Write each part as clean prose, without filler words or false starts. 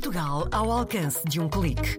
Portugal ao alcance de um clique.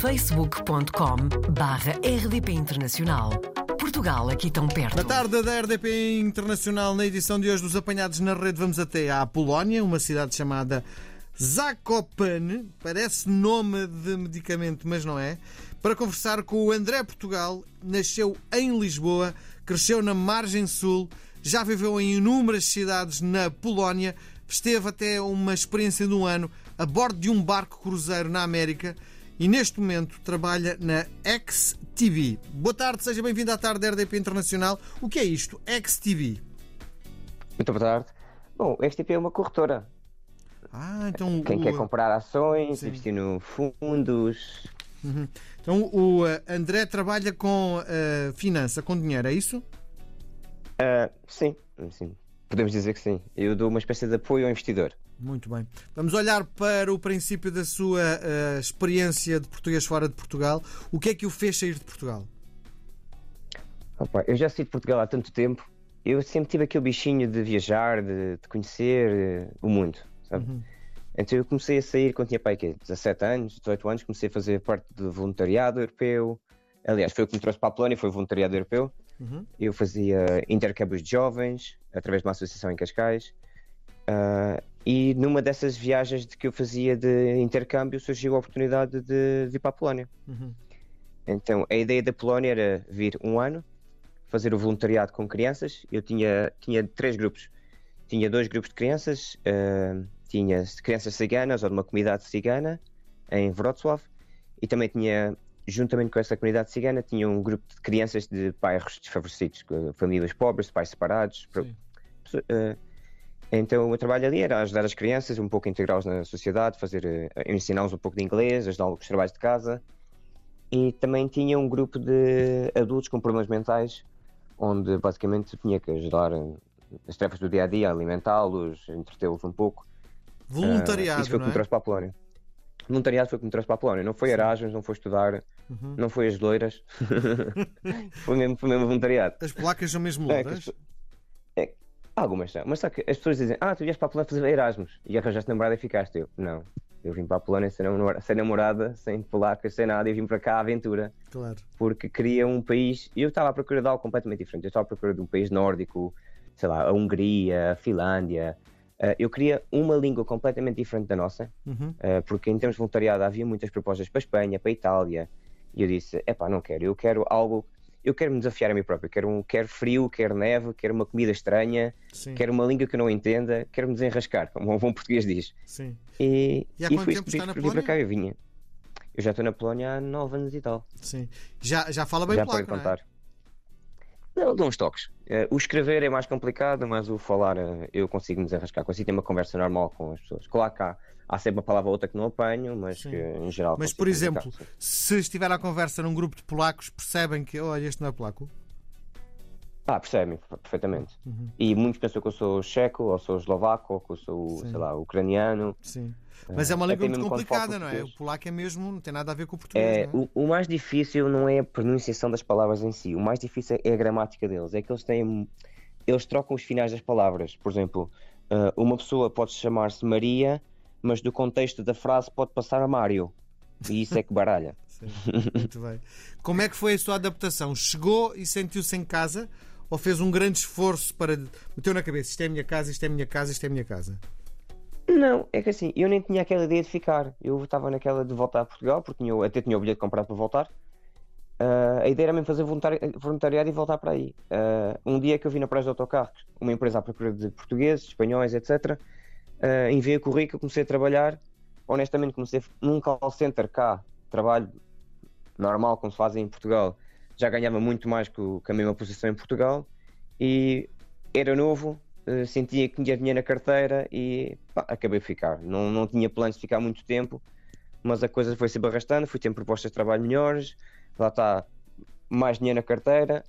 Facebook.com/RDP Internacional. Portugal aqui tão perto. Na tarde da RDP Internacional, na edição de hoje dos Apanhados na Rede, vamos até à Polónia, uma cidade chamada Zakopane, parece nome de medicamento, mas não é, para conversar com o André Portugal. Nasceu em Lisboa, cresceu na margem sul, já viveu em inúmeras cidades na Polónia, esteve até uma experiência de um ano a bordo de um barco cruzeiro na América e neste momento trabalha na XTB. Boa tarde, seja bem-vindo à tarde da RDP Internacional. O que é isto, XTB? Muito boa tarde. Bom, a XTB é uma corretora. Então Quem quer comprar ações, Sim. investir no fundos. Então o André trabalha com finança, com dinheiro, é isso? Sim, podemos dizer que sim. Eu dou uma espécie de apoio ao investidor. Muito bem. Vamos olhar para o princípio da sua experiência de português fora de Portugal. O que é que o fez sair de Portugal? Opa, eu já saí de Portugal há tanto tempo. Eu sempre tive aquele bichinho de viajar, de conhecer o mundo, sabe? Então eu comecei a sair quando tinha 17 anos, 18 anos, comecei a fazer parte do voluntariado europeu. Aliás, foi o que me trouxe para a Polónia, foi o voluntariado europeu. Eu fazia intercâmbios de jovens, através de uma associação em Cascais. E numa dessas viagens que eu fazia de intercâmbio surgiu a oportunidade de vir para a Polónia. Então a ideia da Polónia era vir um ano, fazer o voluntariado com crianças. Eu tinha 3 grupos. Tinha 2 grupos de crianças, tinha crianças ciganas ou de uma comunidade cigana em Wrocław, e também tinha, juntamente com essa comunidade cigana, tinha um grupo de crianças de bairros desfavorecidos, famílias pobres, pais separados. Então o meu trabalho ali era ajudar as crianças um pouco a integrá-los na sociedade, ensiná-los um pouco de inglês, ajudá-los com os trabalhos de casa. E também tinha um grupo de adultos com problemas mentais, onde basicamente tinha que ajudar as tarefas do dia-a-dia, alimentá-los, entretê-los um pouco. Voluntariado, isso foi o que não me é? trouxe para a Polónia. Voluntariado foi o que me trouxe para a Polónia. Não foi Erasmus, não foi estudar, não foi as loiras. foi mesmo voluntariado. As polacas são mesmo louras? Algumas são, mas só que as pessoas dizem: tu vieste para a Polónia fazer Erasmus e arranjaste namorada e ficaste. Não, eu vim para a Polónia sem namorada, sem polacas, sem nada. Eu vim para cá à aventura. Claro. Porque queria um país. Eu estava à procura de algo completamente diferente. Eu estava à procura de um país nórdico, sei lá, a Hungria, a Finlândia. Eu queria uma língua completamente diferente da nossa, porque em termos de voluntariado havia muitas propostas para a Espanha, para a Itália, e eu disse: não quero, eu quero algo. Eu quero me desafiar a mim próprio, quero frio, quero neve, quero uma comida estranha, quero uma língua que eu não entenda, quero me desenrascar, como um bom português diz. Sim. E há quanto foi tempo isso está na que vim para Polónia? cá, eu vinha. Eu já estou na Polónia há 9 anos e tal. Sim. Já fala bem Já polaco, pode não é? contar. Não, dou uns toques. O escrever é mais complicado, mas o falar eu consigo me desenrascar, consigo ter uma conversa normal com as pessoas. Claro que há sempre uma palavra ou outra que não apanho, mas Sim. que em geral. Mas, consigo por exemplo, comunicar, sim. se estiver à conversa num grupo de polacos, percebem que, olha, este não é polaco? Percebem perfeitamente. E muitos pensam que eu sou checo, ou sou eslovaco, ou que eu sou, Sim. sei lá, ucraniano. Sim. Mas é uma língua até muito mesmo quando falo complicada, não é? O português. polaco é mesmo, não tem nada a ver com o português, não é? O mais difícil não é a pronunciação das palavras em si, o mais difícil é a gramática deles. É que eles trocam os finais das palavras. Por exemplo, uma pessoa pode chamar-se Maria, mas do contexto da frase pode passar a Mário. E isso é que baralha. Sim, muito bem. Como é que foi a sua adaptação? Chegou e sentiu-se em casa? Ou fez um grande esforço para... Meteu na cabeça, isto é a minha casa, isto é a minha casa, isto é a minha casa? Não, é que assim, eu nem tinha aquela ideia de ficar. Eu estava naquela de voltar a Portugal, porque até tinha o bilhete comprado para voltar. A ideia era mesmo fazer voluntariado e voltar para aí. Um dia que eu vi na praia de autocarros, uma empresa à procura de portugueses, espanhóis, etc. Enviei o currículo, comecei a trabalhar. Honestamente, comecei num call center cá, trabalho normal, como se faz em Portugal. Já ganhava muito mais que a mesma posição em Portugal. E era novo, sentia que tinha dinheiro na carteira e acabei de ficar. Não tinha planos de ficar muito tempo, mas a coisa foi se arrastando, fui tendo propostas de trabalho melhores, lá está, mais dinheiro na carteira.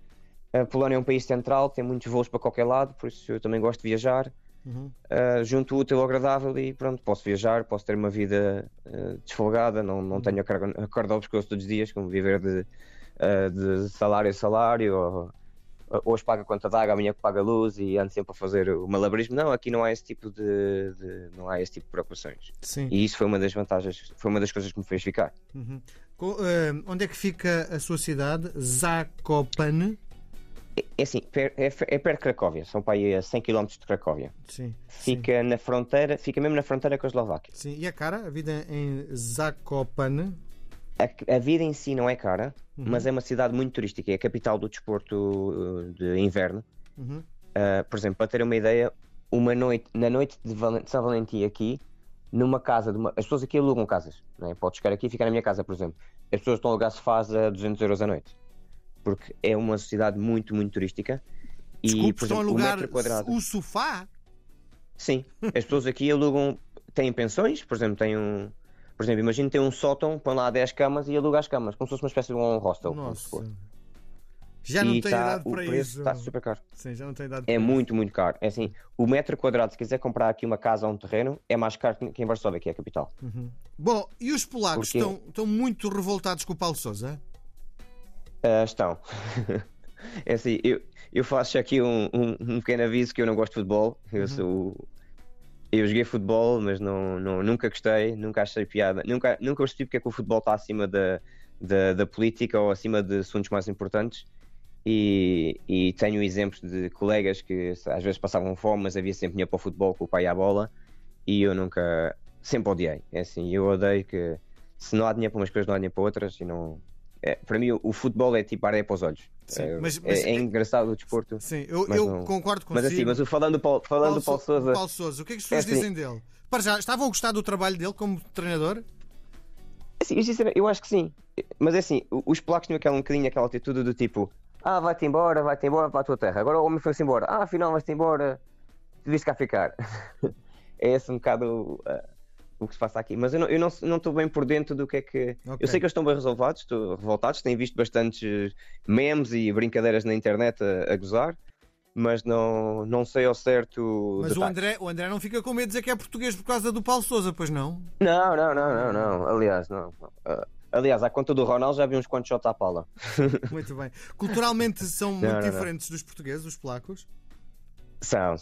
A Polónia é um país central, tem muitos voos para qualquer lado, por isso eu também gosto de viajar. Junto o útil ao agradável e pronto, posso viajar, posso ter uma vida desfolgada, não tenho a corda ao pescoço todos os dias, como viver de salário a salário, hoje paga a conta de água, amanhã que paga a luz e ando sempre a fazer o malabarismo. Não, aqui não há esse tipo não há esse tipo de preocupações. Sim. E isso foi uma das vantagens, foi uma das coisas que me fez ficar. Uhum. Onde é que fica a sua cidade? Zakopane? É assim, é perto de Cracóvia, são para aí a 100 km de Cracóvia. Sim. Fica na fronteira, fica mesmo na fronteira com a Eslováquia. Sim. E é cara a vida em Zakopane? A vida em si não é cara, mas é uma cidade muito turística, é a capital do desporto de inverno. Uhum. Por exemplo, para ter uma ideia, na noite de São Valentim aqui, numa casa as pessoas aqui alugam casas, não é? Podes chegar aqui e ficar na minha casa, por exemplo. As pessoas estão a alugar sofás a 200 euros a noite, porque é uma cidade muito, muito turística. Desculpe, E, por estão a exemplo, alugar metro quadrado. o sofá? Sim, as pessoas aqui alugam, têm pensões, por exemplo, imagina tem um sótão, põe lá 10 camas e aluga as camas, como se fosse uma espécie de um hostel. Como se for. Nossa. Já não E tenho idade o para preço isso. está super caro. Sim, já não tenho idade É para muito, muito caro. É assim, o metro quadrado, se quiser comprar aqui uma casa ou um terreno, é mais caro que em Varsóvia, que é a capital. isso. Bom, e os polacos Porque- estão muito revoltados com o Paulo Sousa? Estão. É assim, eu faço aqui um pequeno aviso que eu não gosto de futebol. Eu joguei futebol, mas nunca gostei, nunca achei piada, nunca percebi porque é que o futebol está acima da política ou acima de assuntos mais importantes. E tenho exemplos de colegas que às vezes passavam fome, mas havia sempre dinheiro para o futebol com o pai e a bola, e eu sempre odiei. É assim, eu odeio que se não há dinheiro para umas coisas, não há dinheiro para outras, e não. Para mim, o futebol é tipo areia para os olhos. Sim, É engraçado o desporto. Sim, eu não- concordo consigo. Mas assim, falando do Paulo Sousa. Paulo Sousa, o que é que as pessoas É assim- dizem dele? Para já, estavam a gostar do trabalho dele como treinador? Assim, eu acho que sim. Mas é assim, os polacos tinham um bocadinho aquela atitude do tipo: vai-te embora para a tua terra. Agora o homem foi-se embora. Afinal vais-te embora, devias cá ficar. É esse um bocado o que se passa aqui. Mas eu não estou bem por dentro do que é que. Ok. Eu sei que eles estão bem revoltados, têm visto bastantes memes e brincadeiras na internet a gozar, mas não sei ao certo. Mas detalhes. o André não fica com medo de dizer que é português por causa do Paulo Sousa, pois não? Não. Aliás, não. Aliás, à conta do Ronaldo já vi uns quantos shots à pala. Muito bem. Culturalmente são muito Não. diferentes dos portugueses, os polacos? São.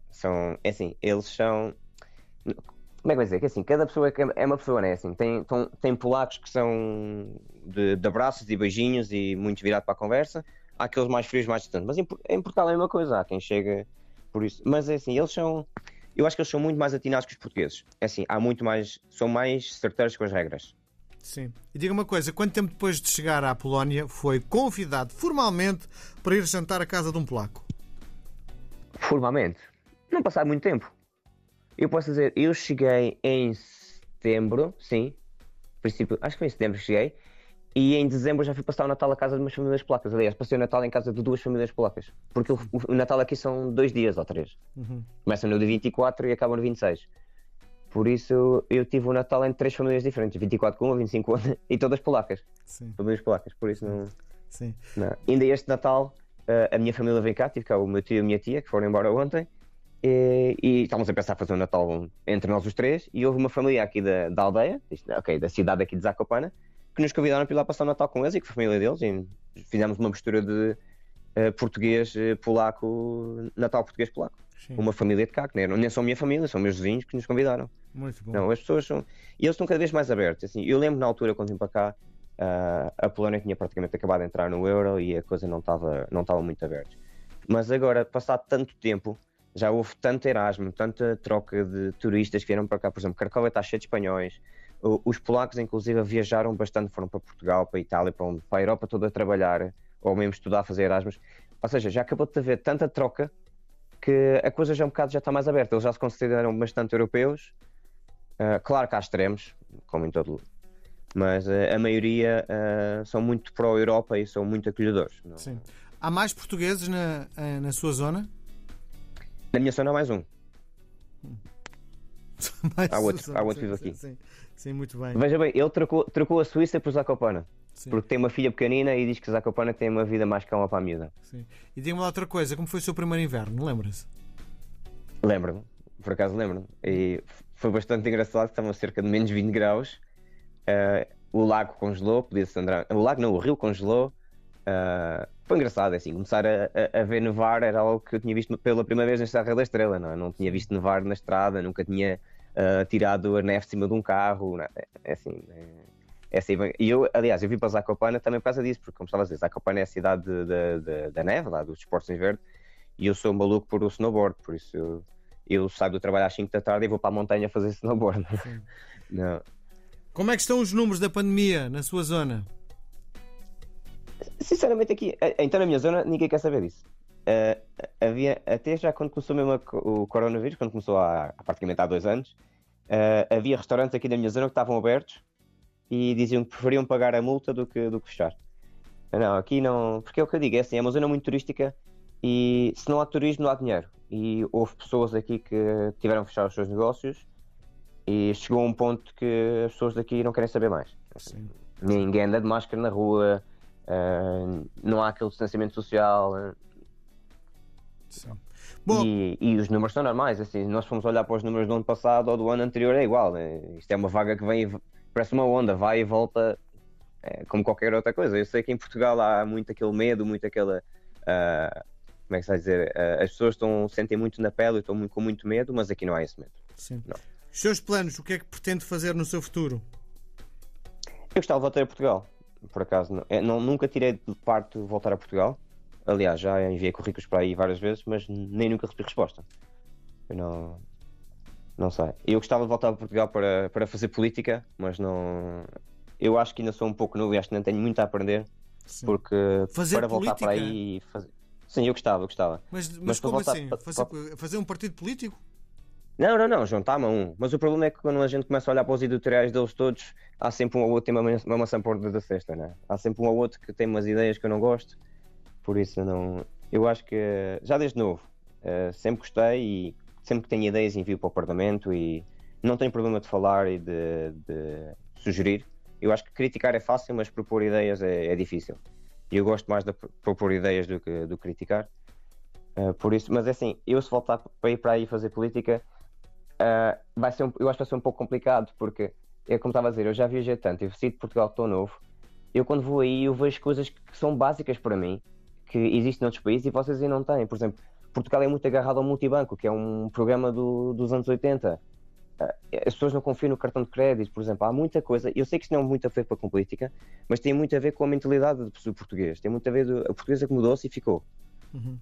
É assim, eles são. Como é que vai dizer? Que assim, cada pessoa é uma pessoa, né? Assim, tem polacos que são de abraços e beijinhos e muito virado para a conversa. Há aqueles mais frios, mais distantes. Mas em Portugal é a mesma coisa. Há quem chega por isso. Mas é assim, eles são. Eu acho que eles são muito mais atinados que os portugueses. É assim, são mais certeiros com as regras. Sim. E diga uma coisa, quanto tempo depois de chegar à Polónia foi convidado formalmente para ir jantar à casa de um polaco? Formalmente, não passado muito tempo. Eu posso dizer, eu cheguei em setembro, sim. Princípio, acho que foi em setembro que cheguei. E em dezembro já fui passar o Natal à casa de umas famílias polacas. Aliás, passei o Natal em casa de 2 famílias polacas. Porque o Natal aqui são 2 dias ou 3. Começam no dia 24 e acabam no 26. Por isso eu tive o Natal em 3 famílias diferentes. 24 com uma, 25 com outra e todas polacas. Sim, Famílias polacas. Por isso não. sim. Ainda este Natal a minha família vem cá. Tive cá o meu tio e a minha tia que foram embora ontem. E estávamos a pensar fazer um Natal entre nós os 3. E houve uma família aqui da aldeia, da cidade aqui de Zakopane, que nos convidaram para ir lá passar o Natal com eles e com a família deles. E fizemos uma mistura de português-polaco, Natal português-polaco. Sim. Uma família de cá, que nem são minha família, são meus vizinhos que nos convidaram. Muito bom. Não, as pessoas são. E eles estão cada vez mais abertos. Assim, eu lembro na altura, quando vim para cá, a Polónia tinha praticamente acabado de entrar no Euro e a coisa não estava muito aberta. Mas agora, passado tanto tempo, já houve tanto Erasmo, tanta troca de turistas que vieram para cá. Por exemplo, Cracóvia está cheio de espanhóis. Os polacos, inclusive, viajaram bastante, foram para Portugal, para a Itália, para a Europa toda a trabalhar, ou mesmo estudar, a fazer Erasmus. Ou seja, já acabou de haver tanta troca que a coisa já está mais aberta. Eles já se consideram bastante europeus. Claro que há extremos, como em todo lugar, mas a maioria são muito pró-Europa e são muito acolhedores. Sim. Há mais portugueses na sua zona? Na minha zona há mais um. Mais Há outro sim, vivo aqui. Sim, muito bem. Veja bem, ele trocou a Suíça por Zakopane, Sim. porque tem uma filha pequenina e diz que Zakopane tem uma vida mais calma para a miúda. Sim. E diga-me lá outra coisa, como foi o seu primeiro inverno? Lembra-se? Lembro-me, por acaso lembro-me. E foi bastante engraçado, estavam a cerca de menos 20 graus. O lago congelou, podia-se andar. O lago não, o rio congelou. foi engraçado, assim, começar a ver nevar era algo que eu tinha visto pela primeira vez na Serra da Estrela, não é? Não tinha visto nevar na estrada, nunca tinha tirado a neve de cima de um carro, não é? É assim, e eu, aliás, eu vim para Zakopane também por causa disso, porque como estava a dizer, Zakopane é a cidade da neve, lá dos esportes de inverno, e eu sou maluco por o snowboard, por isso eu saio do trabalho às 5 da tarde e vou para a montanha fazer snowboard. Não. Como é que estão os números da pandemia na sua zona? Sinceramente, aqui, então na minha zona, ninguém quer saber disso. Havia, até já quando começou mesmo o coronavírus, quando começou praticamente há 2 anos, havia restaurantes aqui na minha zona que estavam abertos e diziam que preferiam pagar a multa do que fechar. Não, aqui não, porque é o que eu digo, é assim, é uma zona muito turística e se não há turismo, não há dinheiro. E houve pessoas aqui que tiveram que fechar os seus negócios e chegou a um ponto que as pessoas daqui não querem saber mais. Sim. Ninguém anda de máscara na rua. Não há aquele distanciamento social. Bom, E os números são normais, assim, nós fomos olhar para os números do ano passado ou do ano anterior, é igual, né? Isto é uma vaga que vem, parece uma onda, vai e volta, como qualquer outra coisa. Eu sei que em Portugal há muito aquele medo, muito aquela como é que se vai dizer, as pessoas sentem muito na pele e estão com muito medo, mas aqui não há esse medo. sim. Não. Os seus planos, o que é que pretende fazer no seu futuro? Eu gostava de voltar a Portugal, por acaso nunca tirei de parte de voltar a Portugal. Aliás, já enviei currículos para aí várias vezes, mas nem nunca recebi resposta. Eu não sei. Eu gostava de voltar a Portugal para fazer política, mas não. Eu acho que ainda sou um pouco novo e acho que ainda tenho muito a aprender. Sim. Porque Fazer para voltar política? para aí e fazer. Sim, eu gostava. Mas para como voltar assim? Fazer um partido político? Não, juntar-me a um. Mas o problema é que quando a gente começa a olhar para os editoriais deles todos, há sempre um ou outro que tem uma maçã por da cesta, né? Há sempre um ou outro que tem umas ideias que eu não gosto. Por isso não. Eu acho que já desde novo sempre gostei e sempre que tenho ideias envio para o Parlamento e não tenho problema de falar e de sugerir. Eu acho que criticar é fácil, mas propor ideias é difícil. E eu gosto mais de propor ideias do que criticar. Por isso, mas é assim, eu se voltar para ir para aí fazer política, eu acho que vai ser um pouco complicado, porque é como estava a dizer, eu já viajei tanto, eu saí de Portugal tão novo, eu quando vou aí eu vejo coisas que são básicas para mim, que existem noutros países e vocês aí não têm. Por exemplo, Portugal é muito agarrado ao multibanco, que é um programa dos anos 80. As pessoas não confiam no cartão de crédito, por exemplo. Há muita coisa, eu sei que isto não é muito a ver com política, mas tem muito a ver com a mentalidade do português. Tem muito a ver, a portuguesa que mudou-se e ficou. Uhum.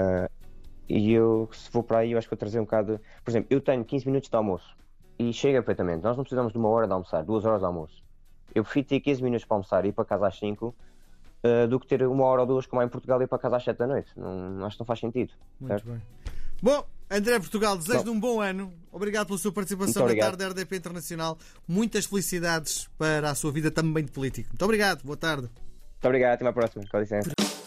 E eu, se vou para aí, eu acho que vou trazer um bocado. Por exemplo, eu tenho 15 minutos de almoço e chega perfeitamente. Nós não precisamos de 1 hora de almoçar, 2 horas de almoço. Eu prefiro ter 15 minutos para almoçar e ir para casa às 5 do que ter 1 hora ou 2 como há em Portugal e ir para casa às 7 da noite. Acho que não faz sentido. Muito Certo? bem. Bom, André Portugal, desejo-lhe um bom ano. Obrigado pela sua participação na tarde da RDP Internacional. Muitas felicidades para a sua vida também de político. Muito obrigado, boa tarde. Muito obrigado, até à próxima. Com licença.